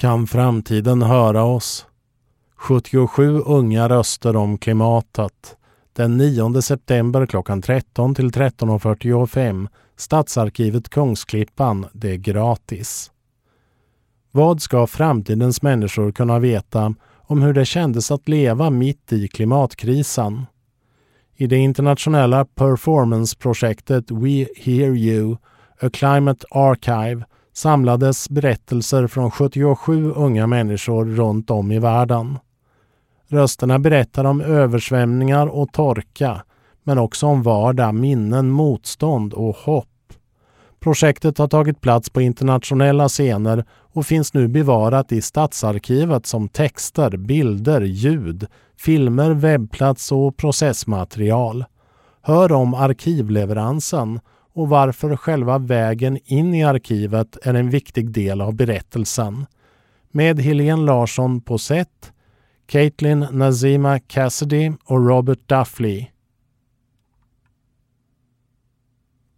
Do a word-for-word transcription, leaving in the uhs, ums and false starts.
Kan framtiden höra oss? sjuttiosju unga röster om klimatet. Den nionde september klockan tretton till tretton fyrtiofem. Stadsarkivet Kungsklippan, det är gratis. Vad ska framtidens människor kunna veta om hur det kändes att leva mitt i klimatkrisen? I det internationella performanceprojektet We Hear You, A Climate Archive, samlades berättelser från sjuttiosju unga människor runt om i världen. Rösterna berättar om översvämningar och torka, men också om vardag, minnen, motstånd och hopp. Projektet har tagit plats på internationella scener och finns nu bevarat i Stadsarkivet som texter, bilder, ljud, filmer, webbplats och processmaterial. Hör om arkivleveransen och varför själva vägen in i arkivet är en viktig del av berättelsen. Med Helene Larsson på set, Caitlin Nazima Cassidy och Robert Duffley.